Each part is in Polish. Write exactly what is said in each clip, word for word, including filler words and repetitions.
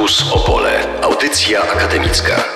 Campus Opole. Audycja akademicka.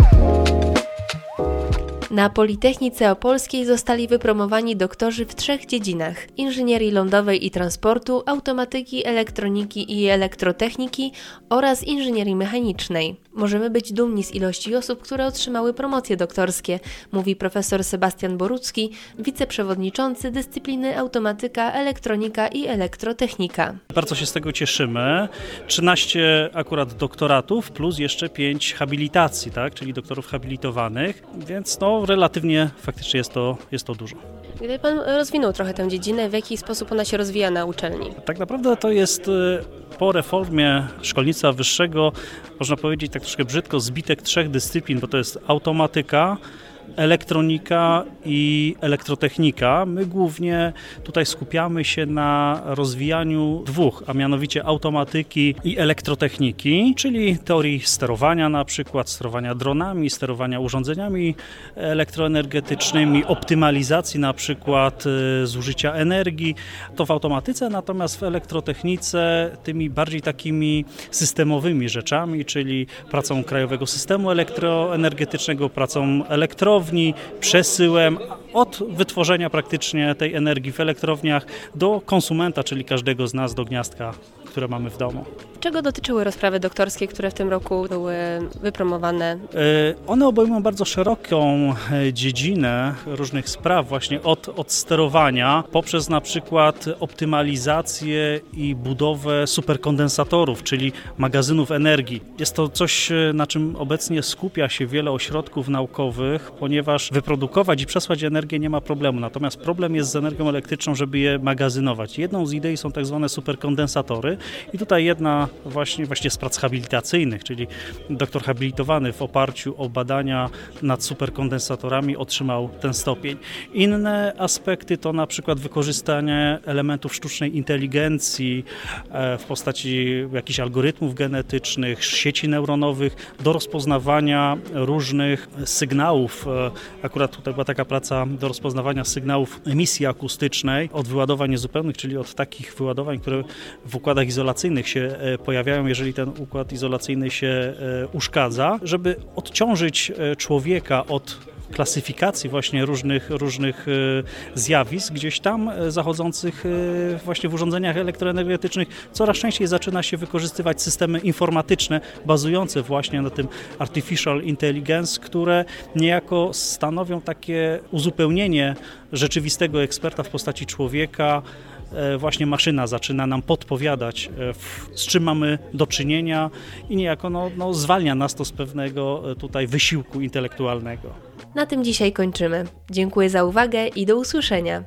Na Politechnice Opolskiej zostali wypromowani doktorzy w trzech dziedzinach: inżynierii lądowej i transportu, automatyki, elektroniki i elektrotechniki oraz inżynierii mechanicznej. Możemy być dumni z ilości osób, które otrzymały promocje doktorskie, mówi profesor Sebastian Borucki, wiceprzewodniczący dyscypliny automatyka, elektronika i elektrotechnika. Bardzo się z tego cieszymy. trzynaście akurat doktoratów plus jeszcze pięć habilitacji, tak? Czyli doktorów habilitowanych, więc no relatywnie faktycznie jest to, jest to dużo. Gdyby Pan rozwinął trochę tę dziedzinę, w jaki sposób ona się rozwija na uczelni? Tak naprawdę to jest po reformie szkolnictwa wyższego, można powiedzieć tak troszkę brzydko, zbitek trzech dyscyplin, bo to jest automatyka, elektronika i elektrotechnika. My głównie tutaj skupiamy się na rozwijaniu dwóch, a mianowicie automatyki i elektrotechniki, czyli teorii sterowania na przykład, sterowania dronami, sterowania urządzeniami elektroenergetycznymi, optymalizacji na przykład zużycia energii. To w automatyce, natomiast w elektrotechnice tymi bardziej takimi systemowymi rzeczami, czyli pracą krajowego systemu elektroenergetycznego, pracą elektrowni, przesyłem od wytworzenia praktycznie tej energii w elektrowniach do konsumenta, czyli każdego z nas, do gniazdka, które mamy w domu. Czego dotyczyły rozprawy doktorskie, które w tym roku były wypromowane? One obejmują bardzo szeroką dziedzinę różnych spraw, właśnie od, od sterowania, poprzez na przykład optymalizację i budowę superkondensatorów, czyli magazynów energii. Jest to coś, na czym obecnie skupia się wiele ośrodków naukowych, ponieważ wyprodukować i przesłać energię nie ma problemu, natomiast problem jest z energią elektryczną, żeby je magazynować. Jedną z idei są tak zwane superkondensatory i tutaj jedna właśnie, właśnie z prac habilitacyjnych, czyli doktor habilitowany w oparciu o badania nad superkondensatorami otrzymał ten stopień. Inne aspekty to na przykład wykorzystanie elementów sztucznej inteligencji w postaci jakichś algorytmów genetycznych, sieci neuronowych do rozpoznawania różnych sygnałów. Akurat tutaj była taka praca do rozpoznawania sygnałów emisji akustycznej od wyładowań niezupełnych, czyli od takich wyładowań, które w układach izolacyjnych się pojawiają, jeżeli ten układ izolacyjny się uszkadza, żeby odciążyć człowieka od klasyfikacji właśnie różnych, różnych zjawisk gdzieś tam zachodzących właśnie w urządzeniach elektroenergetycznych. Coraz częściej zaczyna się wykorzystywać systemy informatyczne bazujące właśnie na tym artificial intelligence, które niejako stanowią takie uzupełnienie rzeczywistego eksperta w postaci człowieka. Właśnie maszyna zaczyna nam podpowiadać, z czym mamy do czynienia i niejako no, no, zwalnia nas to z pewnego tutaj wysiłku intelektualnego. Na tym dzisiaj kończymy. Dziękuję za uwagę i do usłyszenia.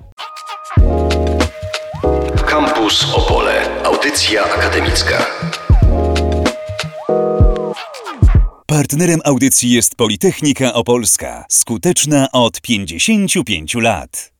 Campus Opole. Audycja akademicka. Partnerem audycji jest Politechnika Opolska. Skuteczna od pięćdziesięciu pięciu lat.